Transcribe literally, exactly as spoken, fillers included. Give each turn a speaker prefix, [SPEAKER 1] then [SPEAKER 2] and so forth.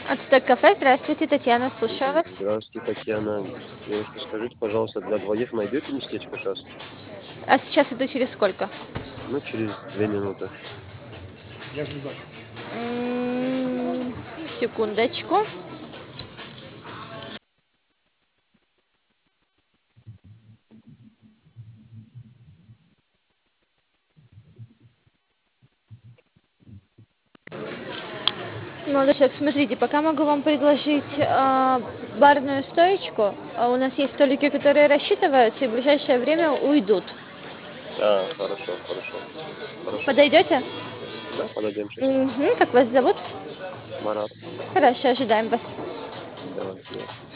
[SPEAKER 1] Ацтек кафе. Здравствуйте, Татьяна, слушаю вас.
[SPEAKER 2] Здравствуйте, Татьяна. Девушка, скажите, пожалуйста, для двоих найдете местечко сейчас?
[SPEAKER 1] А сейчас это через сколько?
[SPEAKER 2] Ну, через две минуты.
[SPEAKER 1] М, Секундочку. Молодой человек, смотрите, пока могу вам предложить а, барную стоечку. А у нас есть столики, которые рассчитываются и в ближайшее время уйдут.
[SPEAKER 2] А, хорошо, хорошо, хорошо.
[SPEAKER 1] Подойдете?
[SPEAKER 2] Да, подойдем сейчас.
[SPEAKER 1] Мгм, как вас зовут?
[SPEAKER 2] Марат,
[SPEAKER 1] Хорошо, ожидаем вас.
[SPEAKER 2] давай.